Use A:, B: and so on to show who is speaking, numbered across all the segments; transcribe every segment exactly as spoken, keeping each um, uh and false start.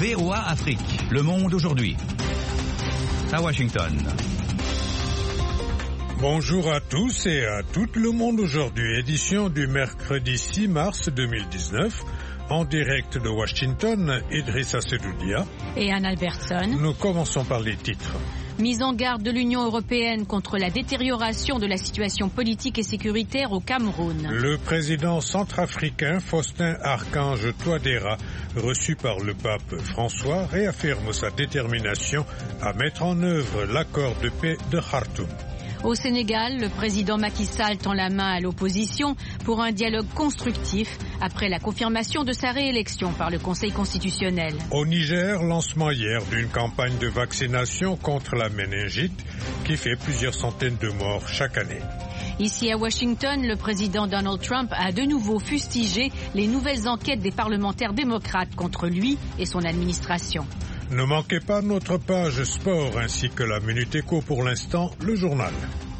A: V O A Afrique. Le monde aujourd'hui. À Washington.
B: Bonjour à tous et à tout le monde aujourd'hui. Édition du mercredi six mars deux mille dix-neuf. En direct de Washington, Idrissa Sedoudia
C: et Anne Albertson.
B: Nous commençons par les titres.
C: Mise en garde de l'Union européenne contre la détérioration de la situation politique et sécuritaire au Cameroun.
B: Le président centrafricain Faustin Archange Touadéra, reçu par le pape François, réaffirme sa détermination à mettre en œuvre l'accord de paix de Khartoum.
C: Au Sénégal, le président Macky Sall tend la main à l'opposition pour un dialogue constructif après la confirmation de sa réélection par le Conseil constitutionnel.
B: Au Niger, lancement hier d'une campagne de vaccination contre la méningite qui fait plusieurs centaines de morts chaque année.
C: Ici à Washington, le président Donald Trump a de nouveau fustigé les nouvelles enquêtes des parlementaires démocrates contre lui et son administration.
B: Ne manquez pas notre page sport ainsi que la Minute Éco pour l'instant, le journal.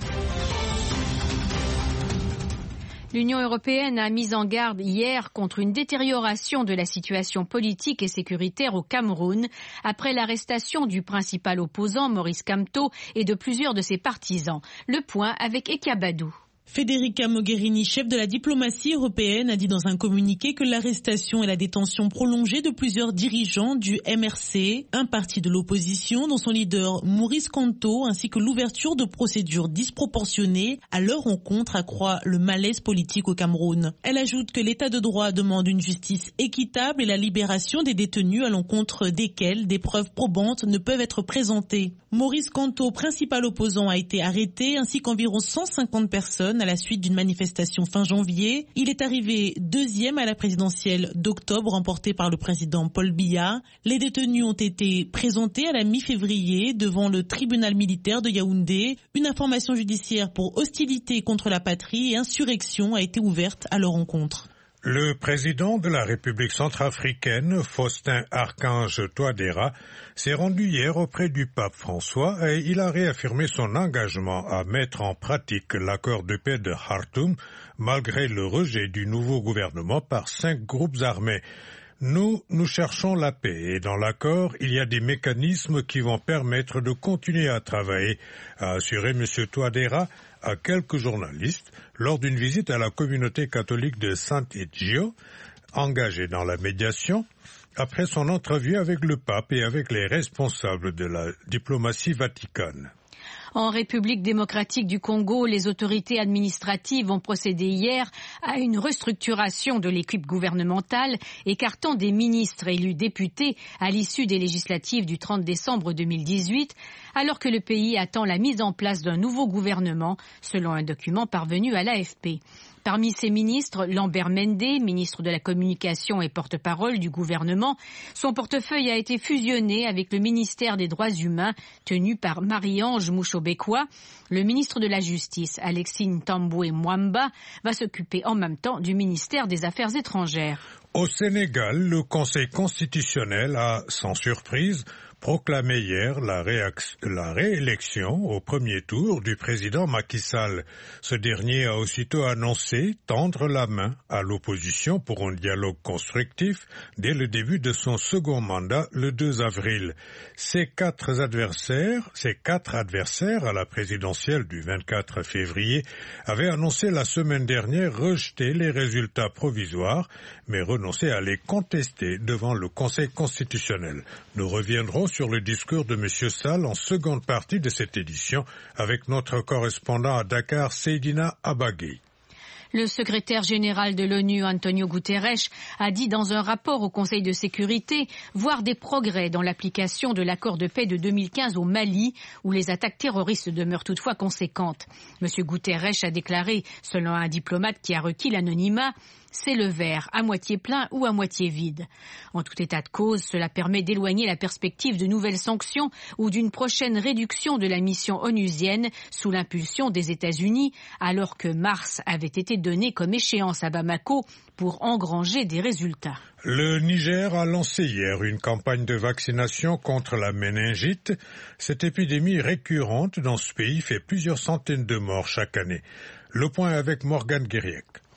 C: L'Union européenne a mis en garde hier contre une détérioration de la situation politique et sécuritaire au Cameroun après l'arrestation du principal opposant Maurice Kamto et de plusieurs de ses partisans. Le point avec Eka Badou.
D: Federica Mogherini, chef de la diplomatie européenne, a dit dans un communiqué que l'arrestation et la détention prolongée de plusieurs dirigeants du M R C, un parti de l'opposition dont son leader Maurice Kamto, ainsi que l'ouverture de procédures disproportionnées à leur rencontre accroît le malaise politique au Cameroun. Elle ajoute que l'état de droit demande une justice équitable et la libération des détenus à l'encontre desquels des preuves probantes ne peuvent être présentées. Maurice Kamto, principal opposant, a été arrêté ainsi qu'environ cent cinquante personnes à la suite d'une manifestation fin janvier. Il est arrivé deuxième à la présidentielle d'octobre remportée par le président Paul Biya. Les détenus ont été présentés à la mi-février devant le tribunal militaire de Yaoundé. Une information judiciaire pour hostilité contre la patrie et insurrection a été ouverte à leur encontre.
B: Le président de la République centrafricaine, Faustin Archange Touadéra, s'est rendu hier auprès du pape François et il a réaffirmé son engagement à mettre en pratique l'accord de paix de Khartoum malgré le rejet du nouveau gouvernement par cinq groupes armés. Nous, nous cherchons la paix et dans l'accord, il y a des mécanismes qui vont permettre de continuer à travailler, a assuré M. Touadéra à quelques journalistes lors d'une visite à la communauté catholique de Sant'Egidio, engagée dans la médiation, après son entrevue avec le pape et avec les responsables de la diplomatie vaticane.
C: En République démocratique du Congo, les autorités administratives ont procédé hier à une restructuration de l'équipe gouvernementale, écartant des ministres élus députés à l'issue des législatives du trente décembre deux mille dix-huit, alors que le pays attend la mise en place d'un nouveau gouvernement, selon un document parvenu à l'A F P. Parmi ces ministres, Lambert Mende, ministre de la Communication et porte-parole du gouvernement, son portefeuille a été fusionné avec le ministère des Droits humains, tenu par Marie-Ange Mouchobekwa. Le ministre de la Justice, Alexis Ntambwe Mwamba, va s'occuper en même temps du ministère des Affaires étrangères.
B: Au Sénégal, le Conseil constitutionnel a, sans surprise, proclamé hier la, réac- la réélection au premier tour du président Macky Sall. Ce dernier a aussitôt annoncé tendre la main à l'opposition pour un dialogue constructif dès le début de son second mandat le deux avril. Ses quatre adversaires, ses quatre adversaires à la présidentielle du vingt-quatre février avaient annoncé la semaine dernière rejeter les résultats provisoires, mais renoncer à les contester devant le Conseil constitutionnel. Nous reviendrons sur le discours de M. Sall en seconde partie de cette édition avec notre correspondant à Dakar, Seydina Abagui.
C: Le secrétaire général de l'ONU, Antonio Guterres, a dit dans un rapport au Conseil de sécurité voir des progrès dans l'application de l'accord de paix de deux mille quinze au Mali, où les attaques terroristes demeurent toutefois conséquentes. M. Guterres a déclaré, selon un diplomate qui a requis l'anonymat, c'est le verre à moitié plein ou à moitié vide. En tout état de cause, cela permet d'éloigner la perspective de nouvelles sanctions ou d'une prochaine réduction de la mission onusienne sous l'impulsion des États-Unis, alors que mars avait été donné comme échéance à Bamako pour engranger des résultats.
B: Le Niger a lancé hier une campagne de vaccination contre la méningite. Cette épidémie récurrente dans ce pays fait plusieurs centaines de morts chaque année. Le point avec Morgane Guériec.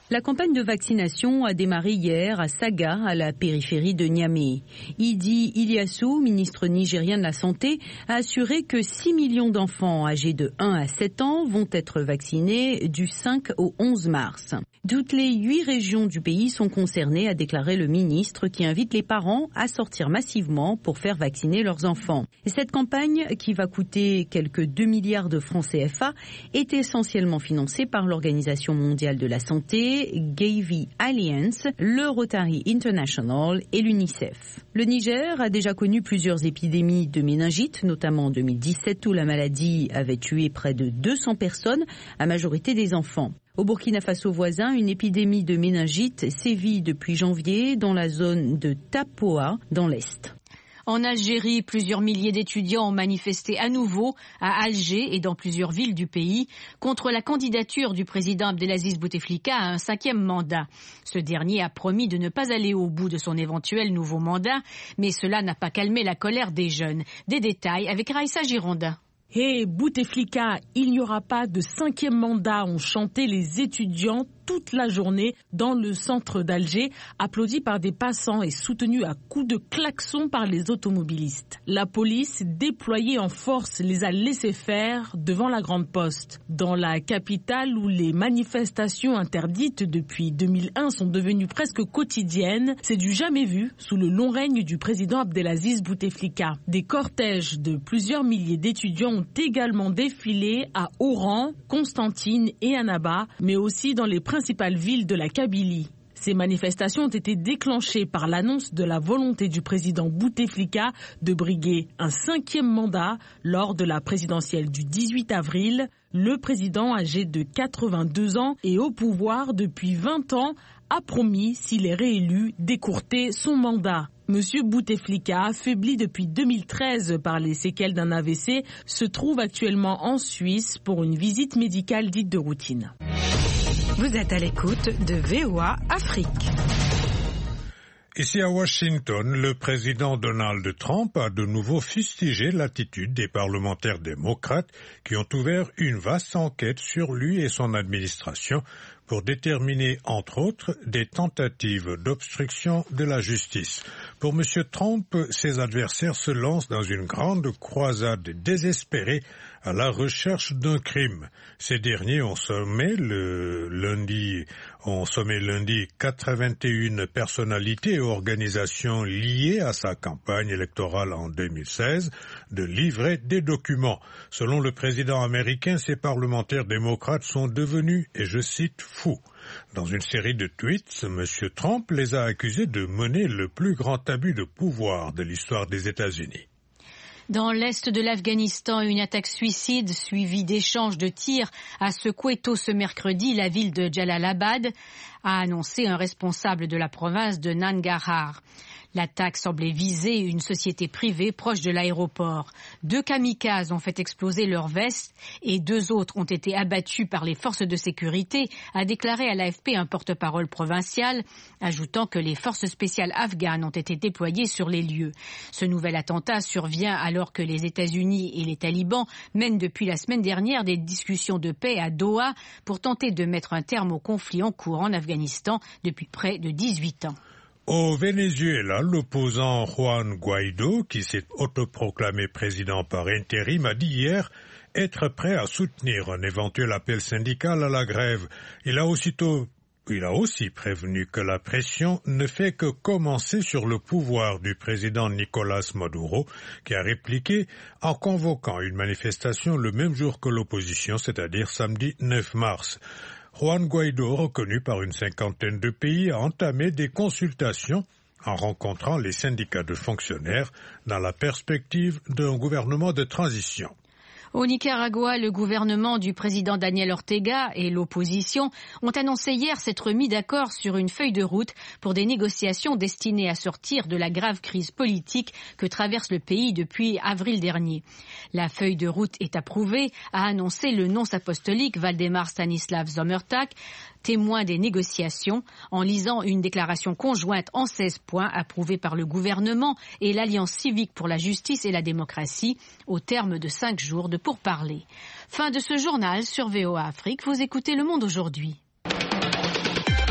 E: La campagne de vaccination a démarré hier à Saga, à la périphérie de Niamey. Idi Ilyasu, ministre nigérien de la Santé, a assuré que six millions d'enfants âgés de un à sept ans vont être vaccinés du cinq au onze mars. Toutes les huit régions du pays sont concernées, a déclaré le ministre, qui invite les parents à sortir massivement pour faire vacciner leurs enfants. Et cette campagne, qui va coûter quelques deux milliards de francs C F A, est essentiellement financée par l'Organisation mondiale de la santé, Gavi Alliance, le Rotary International et l'UNICEF. Le Niger a déjà connu plusieurs épidémies de méningite, notamment en deux mille dix-sept où la maladie avait tué près de deux cents personnes, à majorité des enfants. Au Burkina Faso voisin, une épidémie de méningite sévit depuis janvier dans la zone de Tapoa, dans l'Est.
C: En Algérie, plusieurs milliers d'étudiants ont manifesté à nouveau à Alger et dans plusieurs villes du pays contre la candidature du président Abdelaziz Bouteflika à un cinquième mandat. Ce dernier a promis de ne pas aller au bout de son éventuel nouveau mandat, mais cela n'a pas calmé la colère des jeunes. Des détails avec Raïssa Girondin.
F: Hé, hey, Bouteflika, il n'y aura pas de cinquième mandat, ont chanté les étudiants toute la journée dans le centre d'Alger, applaudis par des passants et soutenus à coups de klaxon par les automobilistes. La police, déployée en force, les a laissés faire devant la Grande Poste. Dans la capitale où les manifestations interdites depuis deux mille un sont devenues presque quotidiennes, c'est du jamais vu sous le long règne du président Abdelaziz Bouteflika. Des cortèges de plusieurs milliers d'étudiants ont également défilé à Oran, Constantine et Annaba, mais aussi dans les principales villes de la Kabylie. Ces manifestations ont été déclenchées par l'annonce de la volonté du président Bouteflika de briguer un cinquième mandat lors de la présidentielle du dix-huit avril. Le président, âgé de quatre-vingt-deux ans et au pouvoir depuis vingt ans, a promis, s'il est réélu, d'écourter son mandat. Monsieur Bouteflika, affaibli depuis deux mille treize par les séquelles d'un A V C, se trouve actuellement en Suisse pour une visite médicale dite de routine.
G: Vous êtes à l'écoute de V O A Afrique.
B: Ici à Washington, le président Donald Trump a de nouveau fustigé l'attitude des parlementaires démocrates qui ont ouvert une vaste enquête sur lui et son administration pour déterminer, entre autres, des tentatives d'obstruction de la justice. Pour M. Trump, ses adversaires se lancent dans une grande croisade désespérée à la recherche d'un crime. Ces derniers ont sommé le lundi, ont sommé lundi quatre-vingt-une personnalités et organisations liées à sa campagne électorale en deux mille seize de livrer des documents. Selon le président américain, ces parlementaires démocrates sont devenus, et je cite, fous. Dans une série de tweets, M. Trump les a accusés de mener le plus grand abus de pouvoir de l'histoire des États-Unis.
C: Dans l'est de l'Afghanistan, une attaque suicide suivie d'échanges de tirs a secoué tôt ce mercredi la ville de Jalalabad, a annoncé un responsable de la province de Nangarhar. L'attaque semblait viser une société privée proche de l'aéroport. Deux kamikazes ont fait exploser leurs vestes et deux autres ont été abattus par les forces de sécurité, a déclaré à l'A F P un porte-parole provincial, ajoutant que les forces spéciales afghanes ont été déployées sur les lieux. Ce nouvel attentat survient alors que les États-Unis et les talibans mènent depuis la semaine dernière des discussions de paix à Doha pour tenter de mettre un terme au conflit en cours en Afghanistan depuis près de dix-huit ans.
B: Au Venezuela, l'opposant Juan Guaido, qui s'est autoproclamé président par intérim, a dit hier être prêt à soutenir un éventuel appel syndical à la grève. Il a aussitôt Il a aussi prévenu que la pression ne fait que commencer sur le pouvoir du président Nicolás Maduro, qui a répliqué en convoquant une manifestation le même jour que l'opposition, c'est-à-dire samedi neuf mars. Juan Guaido, reconnu par une cinquantaine de pays, a entamé des consultations en rencontrant les syndicats de fonctionnaires dans la perspective d'un gouvernement de transition.
C: Au Nicaragua, le gouvernement du président Daniel Ortega et l'opposition ont annoncé hier s'être mis d'accord sur une feuille de route pour des négociations destinées à sortir de la grave crise politique que traverse le pays depuis avril dernier. La feuille de route est approuvée, a annoncé le nonce apostolique Valdemar Stanislav Zomertak, témoin des négociations, en lisant une déclaration conjointe en seize points approuvée par le gouvernement et l'Alliance civique pour la justice et la démocratie au terme de cinq jours de pourparlers. Fin de ce journal sur V O A Afrique. Vous écoutez Le Monde aujourd'hui.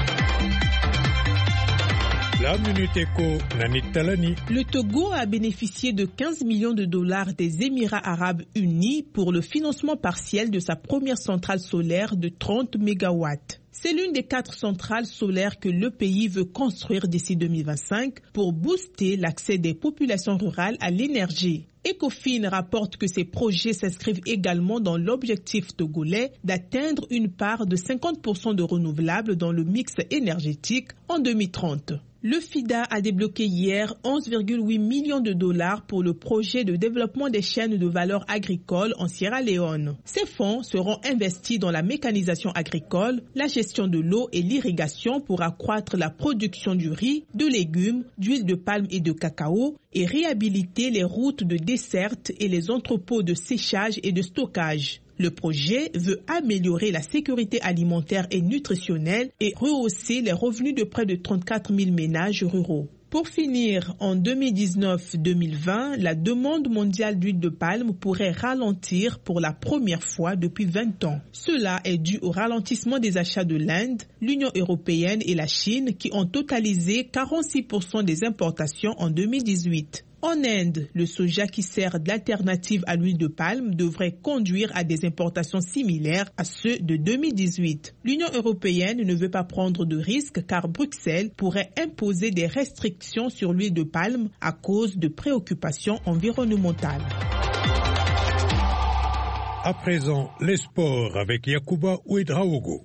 B: La Minute Éco, Nanit Talani.
H: Le Togo a bénéficié de quinze millions de dollars des Émirats arabes unis pour le financement partiel de sa première centrale solaire de trente mégawatts. C'est l'une des quatre centrales solaires que le pays veut construire d'ici deux mille vingt-cinq pour booster l'accès des populations rurales à l'énergie. Ecofin rapporte que ces projets s'inscrivent également dans l'objectif togolais d'atteindre une part de cinquante pour cent de renouvelables dans le mix énergétique en deux mille trente. Le FIDA a débloqué hier onze virgule huit millions de dollars pour le projet de développement des chaînes de valeur agricole en Sierra Leone. Ces fonds seront investis dans la mécanisation agricole, la gestion de l'eau et l'irrigation pour accroître la production du riz, de légumes, d'huile de palme et de cacao et réhabiliter les routes de desserte et les entrepôts de séchage et de stockage. Le projet veut améliorer la sécurité alimentaire et nutritionnelle et rehausser les revenus de près de trente-quatre mille ménages ruraux. Pour finir, en deux mille dix-neuf deux mille vingt, la demande mondiale d'huile de palme pourrait ralentir pour la première fois depuis vingt ans. Cela est dû au ralentissement des achats de l'Inde, l'Union européenne et la Chine qui ont totalisé quarante-six pour cent des importations en deux mille dix-huit. En Inde, le soja qui sert d'alternative à l'huile de palme devrait conduire à des importations similaires à ceux de deux mille dix-huit. L'Union européenne ne veut pas prendre de risques car Bruxelles pourrait imposer des restrictions sur l'huile de palme à cause de préoccupations environnementales.
B: À présent, les sports avec Yacouba Ouedraogo.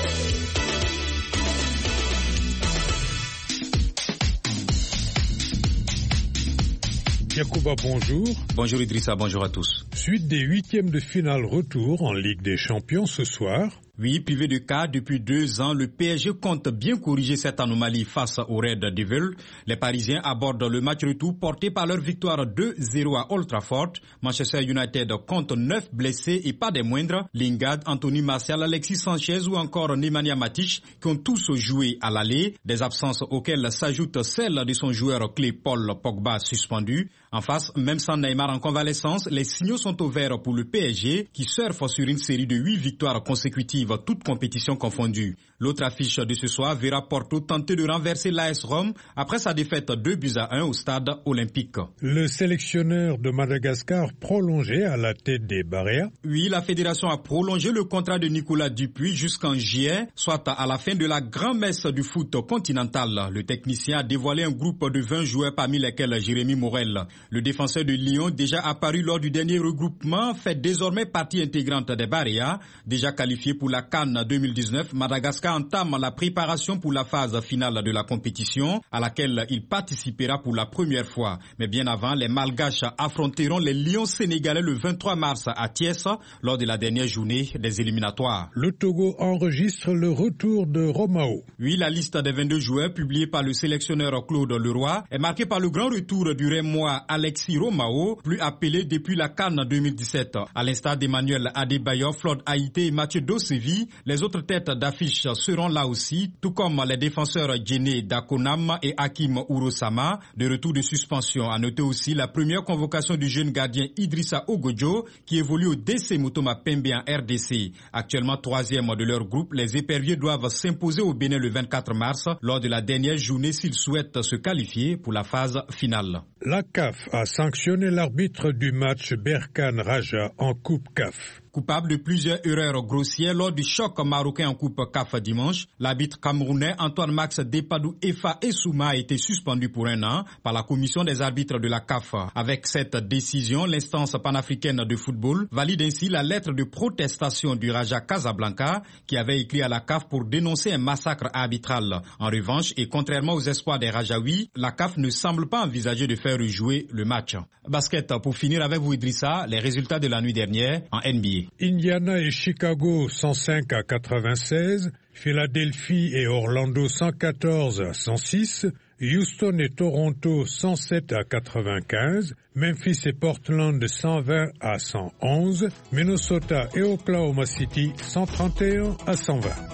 B: Yacouba, bonjour.
I: Bonjour Idrissa, bonjour à tous.
B: Suite des huitièmes de finale retour en Ligue des Champions ce soir.
I: Oui, privé de cas depuis deux ans, le P S G compte bien corriger cette anomalie face au Red Devils. Les Parisiens abordent le match retour porté par leur victoire deux zéro à Old Trafford. Manchester United compte neuf blessés et pas des moindres. Lingard, Anthony Martial, Alexis Sanchez ou encore Nemanja Matic qui ont tous joué à l'aller. Des absences auxquelles s'ajoute celle de son joueur clé Paul Pogba suspendu. En face, même sans Neymar en convalescence, les signaux sont au vert pour le P S G qui surfe sur une série de huit victoires consécutives, toutes compétitions confondues. L'autre affiche de ce soir verra Porto tenter de renverser l'A S Rome après sa défaite deux buts à un au stade olympique.
B: Le sélectionneur de Madagascar prolongé à la tête des Barea.
I: Oui, la fédération a prolongé le contrat de Nicolas Dupuis jusqu'en juillet, soit à la fin de la grand-messe du foot continental. Le technicien a dévoilé un groupe de vingt joueurs parmi lesquels Jérémy Morel. Le défenseur de Lyon, déjà apparu lors du dernier regroupement, fait désormais partie intégrante des Barea. Déjà qualifié pour la CAN deux mille dix-neuf, Madagascar entame la préparation pour la phase finale de la compétition à laquelle il participera pour la première fois. Mais bien avant, les Malgaches affronteront les Lions sénégalais le vingt-trois mars à Thiès lors de la dernière journée des éliminatoires.
B: Le Togo enregistre le retour de Romao.
I: Oui, la liste des vingt-deux joueurs publiée par le sélectionneur Claude Leroy est marquée par le grand retour du Rémois Alexis Romao, plus appelé depuis la CAN deux mille dix-sept. À l'instar d'Emmanuel Adebayor, Flod Haïté et Mathieu Dosevi, les autres têtes d'affiche seront là aussi, tout comme les défenseurs Djené Dakonam et Hakim Ourosama, de retour de suspension. À noter aussi la première convocation du jeune gardien Idrissa Ogodjo, qui évolue au D C Motoma Pembe en R D C. Actuellement troisième de leur groupe, les éperviers doivent s'imposer au Bénin le vingt-quatre mars, lors de la dernière journée s'ils souhaitent se qualifier pour la phase finale.
B: La C A F a sanctionné l'arbitre du match Berkane Raja en Coupe C A F.
I: Coupable de plusieurs erreurs grossières lors du choc marocain en Coupe C A F dimanche, l'arbitre camerounais Antoine Max Depadou Efa Essouma a été suspendu pour un an par la commission des arbitres de la C A F. Avec cette décision, l'instance panafricaine de football valide ainsi la lettre de protestation du Raja Casablanca qui avait écrit à la C A F pour dénoncer un massacre arbitral. En revanche, et contrairement aux espoirs des Rajaouis, la C A F ne semble pas envisager de faire rejouer le match. Basket, pour finir avec vous Idrissa, les résultats de la nuit dernière en N B A.
B: Indiana et Chicago cent cinq à quatre-vingt-seize, Philadelphie et Orlando cent quatorze à cent six, Houston et Toronto cent sept à quatre-vingt-quinze, Memphis et Portland cent vingt à cent onze, Minnesota et Oklahoma City cent trente et un à cent vingt.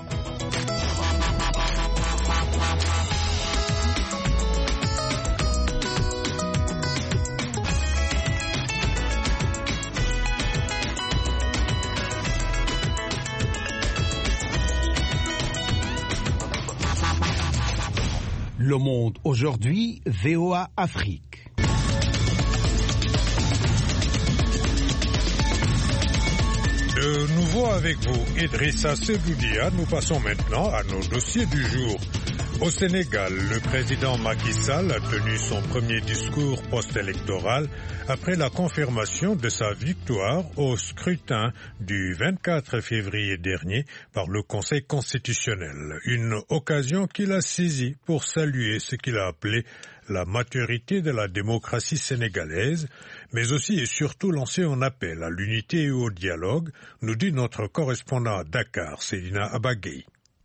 J: Le Monde aujourd'hui, V O A Afrique.
B: De nouveau avec vous, Idrissa Seloudia. Nous passons maintenant à nos dossiers du jour. Au Sénégal, le président Macky Sall a tenu son premier discours post-électoral après la confirmation de sa victoire au scrutin du vingt-quatre février dernier par le Conseil constitutionnel. Une occasion qu'il a saisie pour saluer ce qu'il a appelé la maturité de la démocratie sénégalaise, mais aussi et surtout lancer un appel à l'unité et au dialogue, nous dit notre correspondant à Dakar, Seydina Abagay.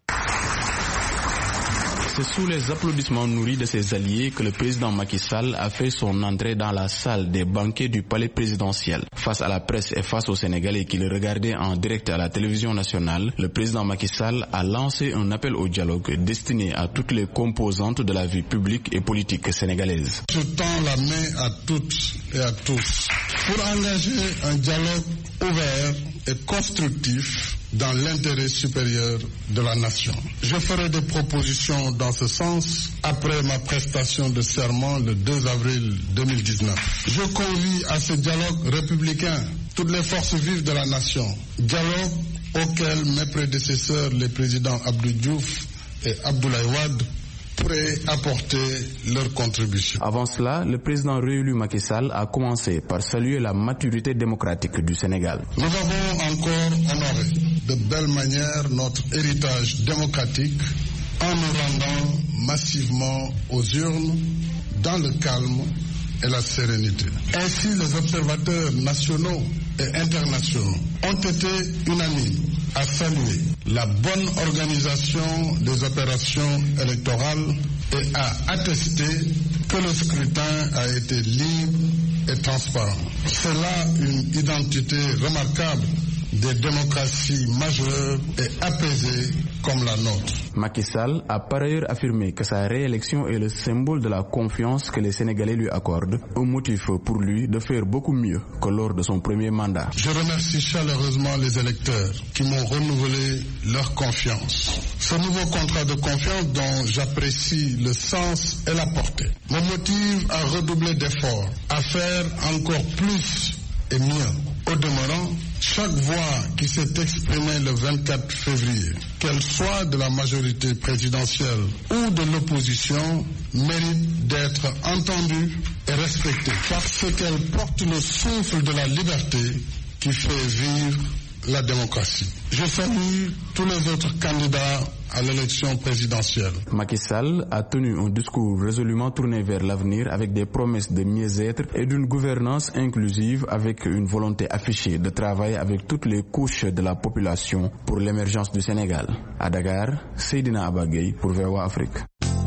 K: C'est sous les applaudissements nourris de ses alliés que le président Macky Sall a fait son entrée dans la salle des banquets du palais présidentiel. Face à la presse et face aux Sénégalais qui le regardaient en direct à la télévision nationale, le président Macky Sall a lancé un appel au dialogue destiné à toutes les composantes de la vie publique et politique sénégalaise.
L: Je tends la main à toutes et à tous pour engager un dialogue ouvert et constructif dans l'intérêt supérieur de la nation. Je ferai des propositions dans ce sens après ma prestation de serment le deux avril deux mille dix-neuf. Je convie à ce dialogue républicain toutes les forces vives de la nation, dialogue auquel mes prédécesseurs, les présidents Abdou Diouf et Abdoulaye Wade, pourraient apporter leur contribution.
K: Avant cela, le président réélu Macky Sall a commencé par saluer la maturité démocratique du Sénégal.
L: Nous avons encore honoré de belle manière notre héritage démocratique en nous rendant massivement aux urnes dans le calme et la sérénité. Ainsi, les observateurs nationaux et internationaux ont été unanimes à saluer la bonne organisation des opérations électorales et à attester que le scrutin a été libre et transparent. C'est là une identité remarquable des démocraties majeures et apaisées comme la nôtre.
K: Macky Sall a par ailleurs affirmé que sa réélection est le symbole de la confiance que les Sénégalais lui accordent, un motif pour lui de faire beaucoup mieux que lors de son premier mandat.
L: Je remercie chaleureusement les électeurs qui m'ont renouvelé leur confiance. Ce nouveau contrat de confiance dont j'apprécie le sens et la portée me motive à redoubler d'efforts, à faire encore plus et mieux. Au demeurant, chaque voix qui s'est exprimée le vingt-quatre février, qu'elle soit de la majorité présidentielle ou de l'opposition, mérite d'être entendue et respectée parce qu'elle porte le souffle de la liberté qui fait vivre la démocratie. Je salue tous les autres candidats à l'élection présidentielle.
K: Macky Sall a tenu un discours résolument tourné vers l'avenir avec des promesses de mieux-être et d'une gouvernance inclusive avec une volonté affichée de travailler avec toutes les couches de la population pour l'émergence du Sénégal. À Dakar, Seydina Abagay pour V O A Afrique.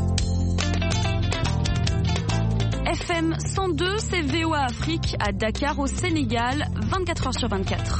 M: F M cent deux, c'est V O A Afrique à Dakar au Sénégal, vingt-quatre heures sur vingt-quatre.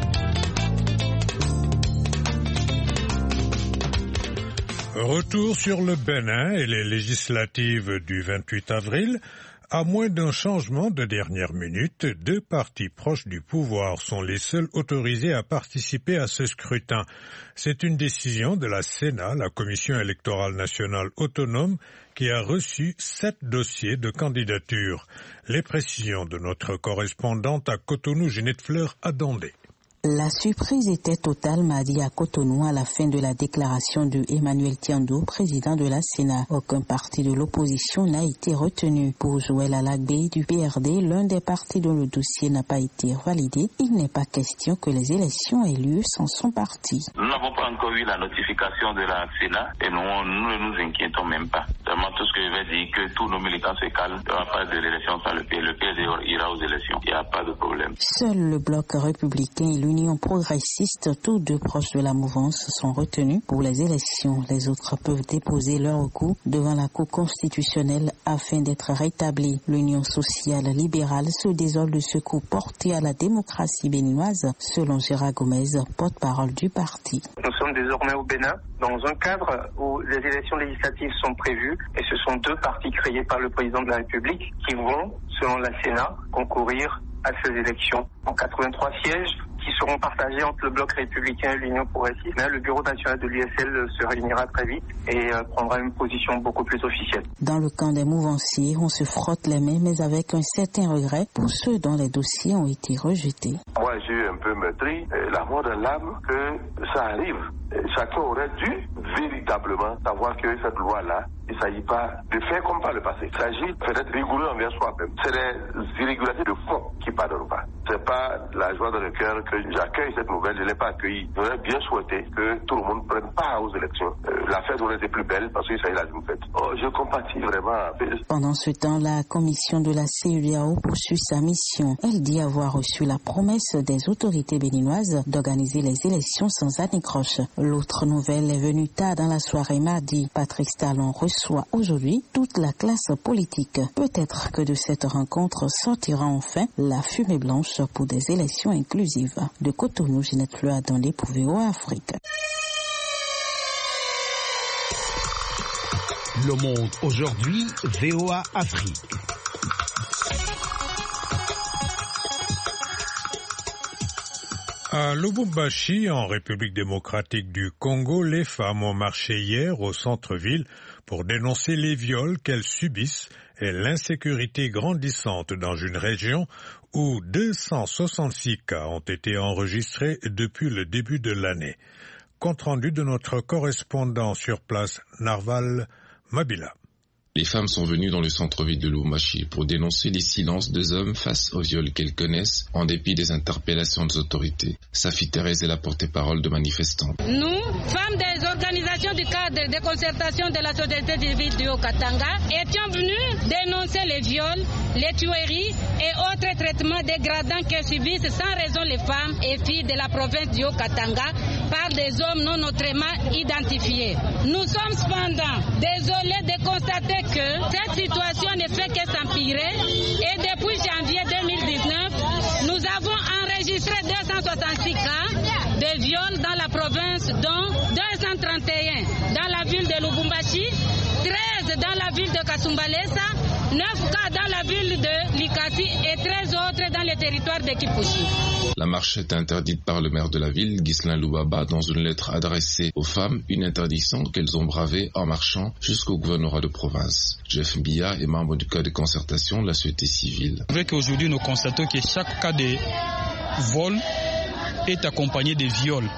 B: Retour sur le Bénin et les législatives du vingt-huit avril. À moins d'un changement de dernière minute, deux partis proches du pouvoir sont les seuls autorisés à participer à ce scrutin. C'est une décision de la Sénat, la Commission électorale nationale autonome, qui a reçu sept dossiers de candidature. Les précisions de notre correspondante à Cotonou, Ginette Fleur, à Dandé.
N: La surprise était totale mardi à Cotonou à la fin de la déclaration de Emmanuel Tiando, président de la Sénat. Aucun parti de l'opposition n'a été retenu. Pour Joël Alagbé du P R D, l'un des partis dont le dossier n'a pas été validé, il n'est pas question que les élections aient lieu sans son parti.
O: Nous n'avons pas encore eu la notification de la Sénat et nous, nous ne nous inquiétons même pas. Seulement tout ce que je vais dire, que tous nos militants se calment, il n'y aura pas de l'élection sans le P R D. Le P R D ira aux élections, il n'y a pas de problème.
N: Seul le bloc républicain et l'Union progressiste, tous deux proches de la mouvance, sont retenus pour les élections. Les autres peuvent déposer leur recours devant la Cour constitutionnelle afin d'être rétablis. L'Union sociale libérale se désole de ce coup porté à la démocratie béninoise, selon Gérard Gomez, porte-parole du parti.
P: Nous sommes désormais au Bénin dans un cadre où les élections législatives sont prévues et ce sont deux partis créés par le président de la République qui vont, selon la Sénat, concourir à ces élections. En quatre-vingt-trois sièges qui seront partagés entre le Bloc républicain et l'Union progressiste. Mais le Bureau national de l'U S L se réunira très vite et euh, prendra une position beaucoup plus officielle.
N: Dans le camp des mouvanciers, on se frotte les mains, mais avec un certain regret pour ceux dont les dossiers ont été rejetés.
O: Moi, j'ai eu un peu meurtri, euh, la mort de l'âme, que ça arrive. Et chacun aurait dû véritablement savoir que cette loi-là, il ne s'agit pas de faire comme par le passé. Il s'agit d'être rigoureux envers soi-même. C'est des irrégularités de fond qui ne pardonnent pas. Ce n'est pas la joie de le cœur que j'accueille cette nouvelle. Je ne l'ai pas accueillie. J'aurais bien souhaité que tout le monde prenne part aux élections. Euh, la fête aurait été plus belle parce qu'il s'agit là d'une fête. Oh, je compatis vraiment.
N: Pendant ce temps, la commission de la C E D A O poursuit sa mission. Elle dit avoir reçu la promesse des autorités béninoises d'organiser les élections sans anicroche. L'autre nouvelle est venue tard dans la soirée mardi. Patrick Talon reçoit aujourd'hui toute la classe politique. Peut-être que de cette rencontre sortira enfin la fumée blanche pour des élections inclusives. De Cotonou, Ginette Fleur attendait pour V O A Afrique.
J: Le monde aujourd'hui, V O A Afrique.
B: À Lubumbashi, en République démocratique du Congo, les femmes ont marché hier au centre-ville pour dénoncer les viols qu'elles subissent et l'insécurité grandissante dans une région où deux cent soixante-six cas ont été enregistrés depuis le début de l'année. Compte rendu de notre correspondant sur place, Narval Mabila.
Q: Les femmes sont venues dans le centre-ville de Lubumbashi pour dénoncer les silences des hommes face aux viols qu'elles connaissent en dépit des interpellations des autorités. Safi Thérèse est la porte-parole de manifestants.
R: Nous, femmes des organisations du cadre de concertation de la société civile du Haut-Katanga, étions venues dénoncer les viols, les tueries et autres traitements dégradants que subissent sans raison les femmes et filles de la province du Haut-Katanga par des hommes non autrement identifiés. Nous sommes cependant désolés de constater que cette situation ne fait que s'empirer et depuis janvier deux mille dix-neuf, nous avons enregistré deux cent soixante-six cas de viols dans la province, dont deux cent trente et un dans la ville de Lubumbashi, treize dans la ville de Kasumbalesa, neuf cas dans la ville de Likasi et treize autres dans le territoire de Kipushi.
Q: La marche est interdite par le maire de la ville, Ghislain Loubaba, dans une lettre adressée aux femmes, une interdiction qu'elles ont bravée en marchant jusqu'au gouvernorat de province. Jeff Mbia est membre du cas de concertation de la société civile.
S: C'est vrai qu'aujourd'hui nous constatons que chaque cas de vol est accompagné de viols.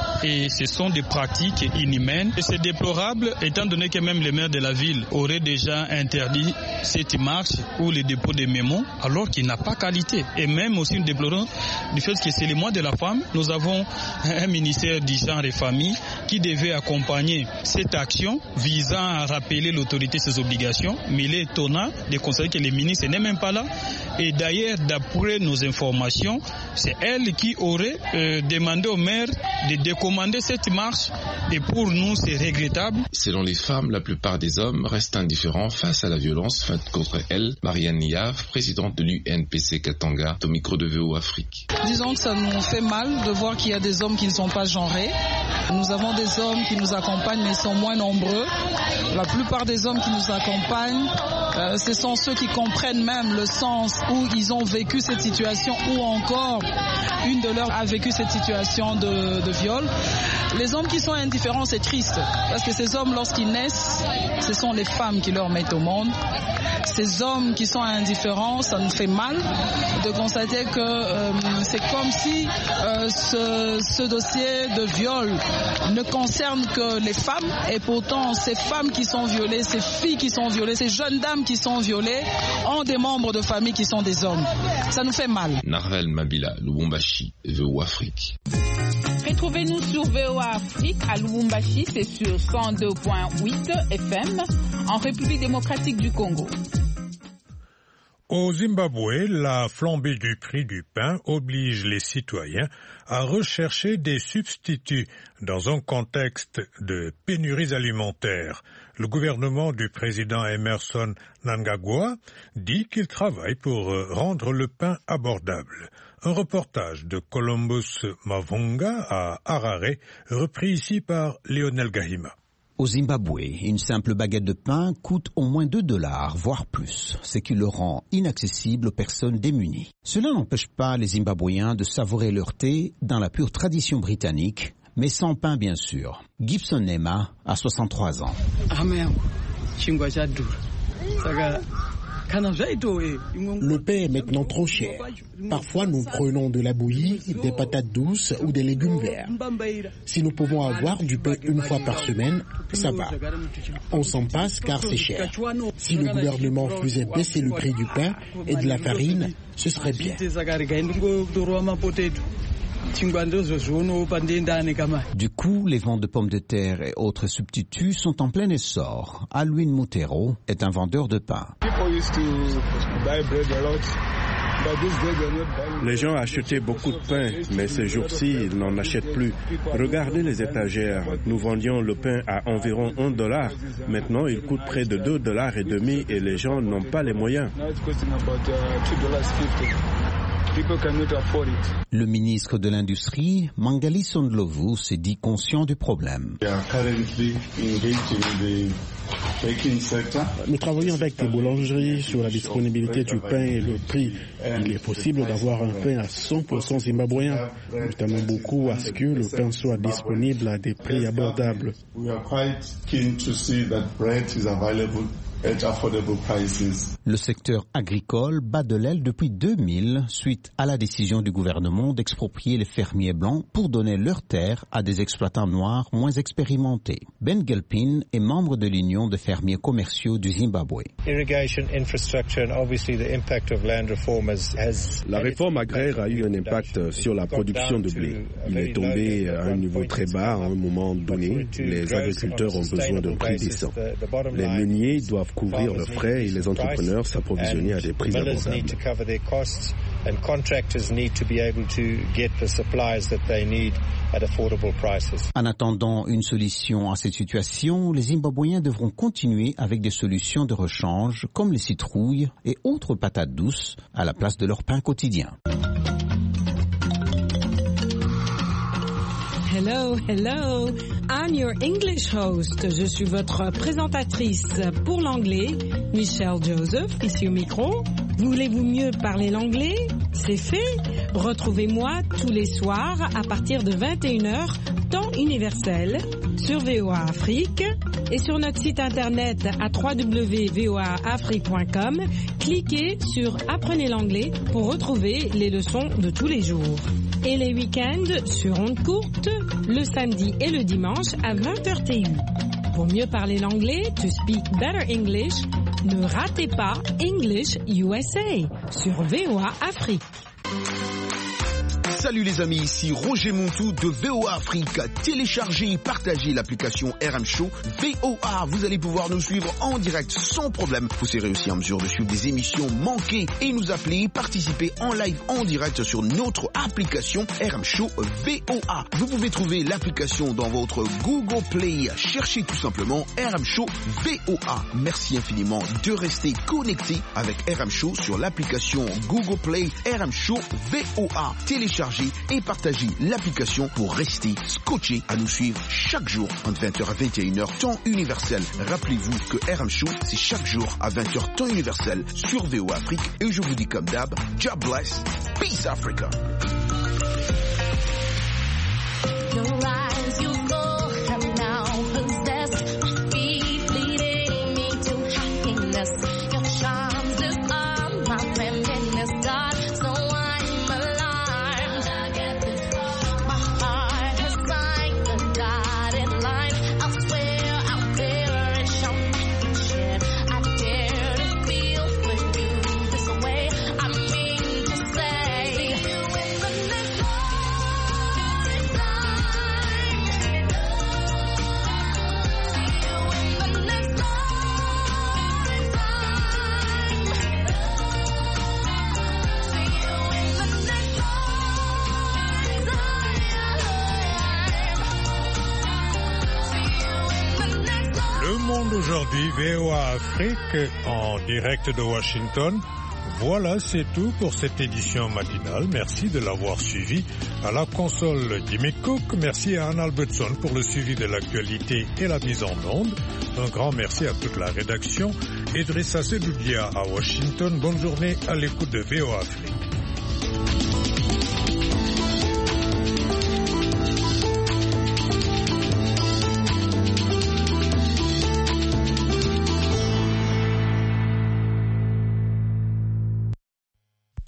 S: Et ce sont des pratiques inhumaines. Et c'est déplorable étant donné que même le maire de la ville aurait déjà interdit cette marche ou le dépôt des mémos alors qu'il n'a pas qualité. Et même aussi nous déplorons du fait que c'est le mois de la femme. Nous avons un ministère du genre et famille qui devait accompagner cette action visant à rappeler l'autorité ses obligations. Mais il est étonnant de constater que le ministre n'est même pas là. Et d'ailleurs, d'après nos informations, c'est elle qui aurait euh, demandé au maire de décommander cette marche. Et pour nous, c'est regrettable.
Q: Selon les femmes, la plupart des hommes restent indifférents face à la violence faite contre elles. Marianne Niave, présidente de l'U N P C Katanga, au micro de V O Afrique.
T: Disons que ça nous fait mal de voir qu'il y a des hommes qui ne sont pas genrés. Nous avons des hommes qui nous accompagnent, mais ils sont moins nombreux. La plupart des hommes qui nous accompagnent, euh, ce sont ceux qui comprennent même le sens où ils ont vécu cette situation, ou encore une de leurs a vécu cette situation de, de viol. Les hommes qui sont indifférents, c'est triste, parce que ces hommes, lorsqu'ils naissent, ce sont les femmes qui leur mettent au monde. Ces hommes qui sont indifférents, ça nous fait mal de constater que euh, c'est comme si euh, ce, ce dossier de viol ne concerne que les femmes, et pourtant ces femmes qui sont violées, ces filles qui sont violées, ces jeunes dames qui sont violées ont des membres de famille qui sont des hommes. Ça nous fait mal.
Q: Narvel Mabila, Lubumbashi, V O Afrique.
U: Retrouvez-nous sur V O A Afrique à Lubumbashi, c'est sur cent deux virgule huit F M en République démocratique du Congo.
B: Au Zimbabwe, la flambée du prix du pain oblige les citoyens à rechercher des substituts dans un contexte de pénuries alimentaires. Le gouvernement du président Emerson Mnangagwa dit qu'il travaille pour rendre le pain abordable. Un reportage de Columbus Mavunga à Harare, repris ici par Lionel Gahima.
A: Au Zimbabwe, une simple baguette de pain coûte au moins deux dollars, voire plus, ce qui le rend inaccessible aux personnes démunies. Cela n'empêche pas les Zimbabwéens de savourer leur thé dans la pure tradition britannique, mais sans pain bien sûr. Gibson Nema a soixante-trois ans.
V: Le pain est maintenant trop cher. Parfois, nous prenons de la bouillie, des patates douces ou des légumes verts. Si nous pouvons avoir du pain une fois par semaine, ça va. On s'en passe car c'est cher. Si le gouvernement faisait baisser le prix du pain et de la farine, ce serait bien.
A: Du coup, les ventes de pommes de terre et autres substituts sont en plein essor. Alwin Mutero est un vendeur de pain.
W: Les gens achetaient beaucoup de pain, mais ces jours-ci, ils n'en achètent plus. Regardez les étagères. Nous vendions le pain à environ un dollar. Maintenant, il coûte près de deux dollars et demi et les gens n'ont pas les moyens.
A: Le ministre de l'Industrie, Mangali Sondlovu, s'est dit conscient du problème.
V: Nous travaillons avec les boulangeries sur la disponibilité du pain et le prix. Il est possible d'avoir un pain à cent pour cent zimbabwéen. Nous tenons beaucoup à ce que le pain soit disponible à des prix abordables.
A: Le secteur agricole bat de l'aile depuis deux mille suite à la décision du gouvernement d'exproprier les fermiers blancs pour donner leurs terres à des exploitants noirs moins expérimentés. Ben Gelpin est membre de l'Union des fermiers commerciaux du Zimbabwe.
W: La réforme agraire a eu un impact sur la production de blé. Il est tombé à un niveau très bas à un moment donné. Les agriculteurs ont besoin d'un prix décent. Les meuniers doivent couvrir leurs frais et les entrepreneurs s'approvisionner à des prix abordables.
A: En attendant une solution à cette situation, les Zimbabwéens devront continuer avec des solutions de rechange comme les citrouilles et autres patates douces à la place de leur pain quotidien.
X: Hello, hello, I'm your English host. Je suis votre présentatrice pour l'anglais, Michelle Joseph, ici au micro. Voulez-vous mieux parler l'anglais? C'est fait. Retrouvez-moi tous les soirs à partir de vingt et une heures, temps universel, sur V O A Afrique et sur notre site internet à w w w point v o a afrique point com. Cliquez sur Apprenez l'anglais pour retrouver les leçons de tous les jours. Et les week-ends sur ondes courtes, le samedi et le dimanche à vingt heures T U. Pour mieux parler l'anglais, to speak better English, ne ratez pas English U S A sur V O A Afrique.
Y: Salut les amis, ici Roger Montou de V O A Afrique. Téléchargez et partagez l'application R M Show V O A. Vous allez pouvoir nous suivre en direct sans problème. Vous serez aussi en mesure de suivre des émissions manquées et nous appeler, participer en live en direct sur notre application R M Show V O A. Vous pouvez trouver l'application dans votre Google Play. Cherchez tout simplement R M Show V O A. Merci infiniment de rester connecté avec R M Show sur l'application Google Play R M Show V O A. Téléchargez et partagez l'application pour rester scotché à nous suivre chaque jour entre vingt heures à vingt et une heures temps universel. Rappelez-vous que R M Show c'est chaque jour à vingt heures temps universel sur V O A Afrique et je vous dis comme d'hab, God bless, peace Africa.
B: Aujourd'hui, V O A Afrique, en direct de Washington, Voilà, c'est tout pour cette édition matinale. Merci de l'avoir suivi. À la console, Jimmy Cook. Merci à Anne Albertson pour le suivi de l'actualité et la mise en onde. Un grand merci à toute la rédaction. Idrissa Sedoudia à Washington. Bonne journée à l'écoute de V O A Afrique.